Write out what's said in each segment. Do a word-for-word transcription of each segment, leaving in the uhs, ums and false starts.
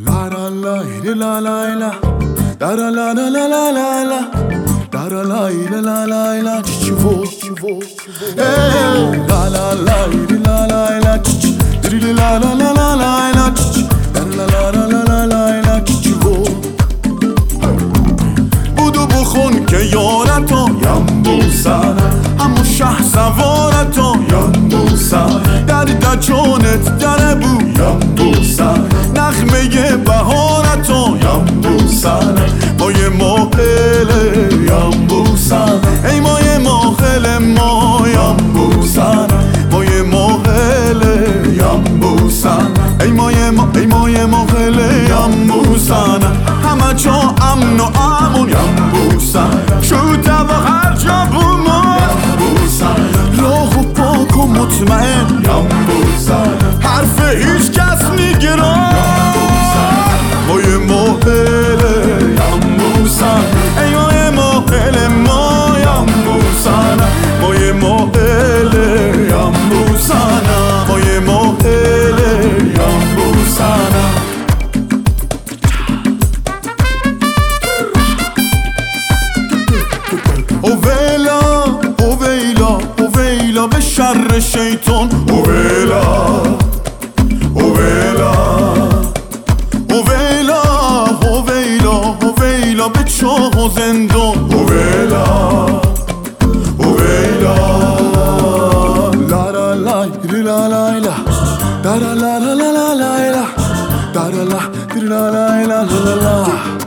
La la la la la la da la la la la la la la da la la la la la chivo la la la la la la diri la la la la la la da la la la la la la chivo بودو بخون که یارتو یمبوسن همون شه سوارتو یمبوسن در دجونت در بو یمبوسن نغمه بهارتو یمبوسن مای ماهله یمبوسن ای مای ماهله ما یمبوسن مای ماهله یمبوسن ای مای ما ای مای ماهله یمبوسن همه جا امن و امون یمبوسن شده و هر جا بوما یمبوسن راه و پاک و مطمئن یمبوسن حرف هیچ کس نگران مای ماهله یمبوسن ای مای ماهله ما یمبوسن مای ماهله یمبوسن مای ماهله یمبوسن اویلا اویلا اویلا به شر شیطان اویلا اویلا اویلا اویلا اویلا به چاه و زندان اویلا اویلا لا لا لا لا لا لا دا لا لا لا لا لا لا دا لا لا لا لا لا لا لا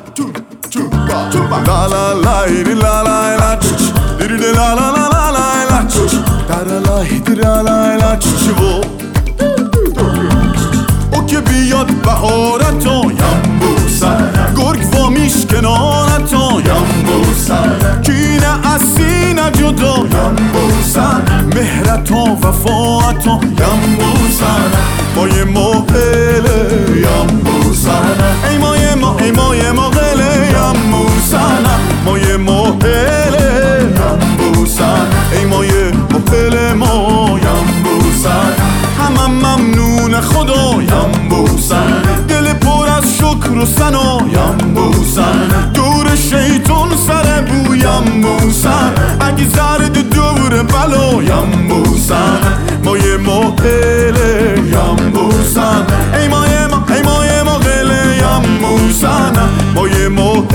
La la la la la la diri la la la la la la da la la la la la chivo o که بیاد بهارتو یمبوسن گرگ و میش کنارتو یمبوسن کینه از سینه جدا یمبوسن مهرتو وفاتو یمبوسن مای ماهله یمبوسن ای مای ما ای مای ماهله یمبوسن مای ماهله یمبوسن ای مای ماهله ما یمبوسن همه ممنون خدا یمبوسن دل پر از شکر و ثنا یمبوسن دور شیطان سر بو یمبوسن اگه زرد دور بلا یمبوسن مای ماهله یمبوسن ای مای ما ای مای ماهله یمبوسن مای ماهله